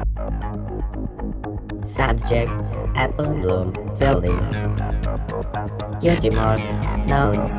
Subject: Apple Bloom Filling. Cutie Mark Noun.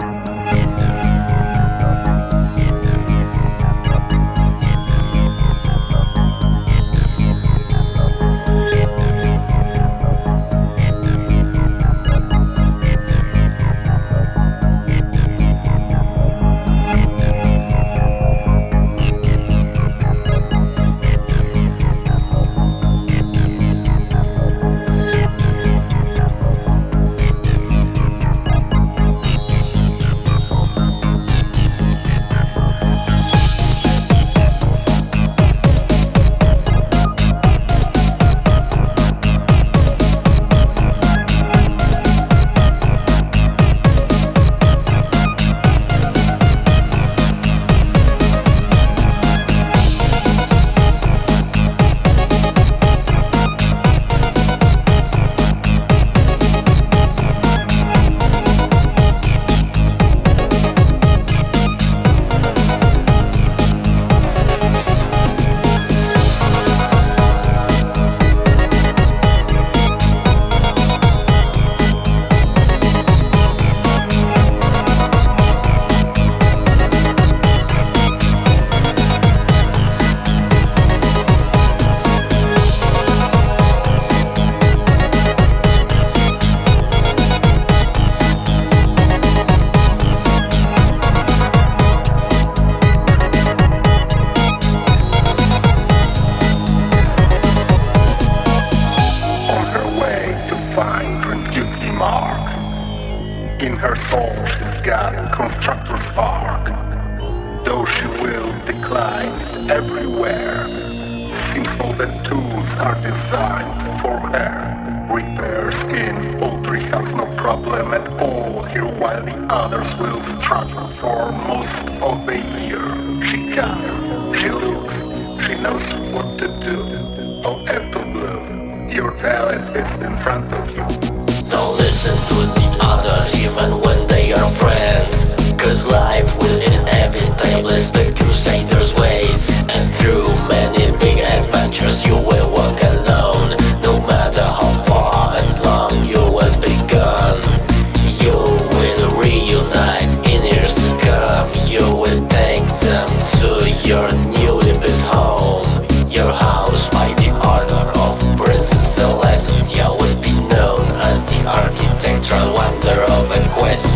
In her soul she's got a constructor spark. Though she will decline everywhere, seems all the tools are designed for her. Repair skin, poultry has no problem at all here, while the others will struggle for most of the year. She comes, she looks, she knows what to do. Oh, Apple Bloom, your talent is in front of you. Don't listen to the others even when they are friends, cause life will inevitably speak crusaders' ways. And through many big adventures you will walk alone. No matter how far and long you will be gone, you will reunite in years to come. You will take them to your newly built home. Your house by the order of Princess Celestia will be known as the architectural wonder of a quest.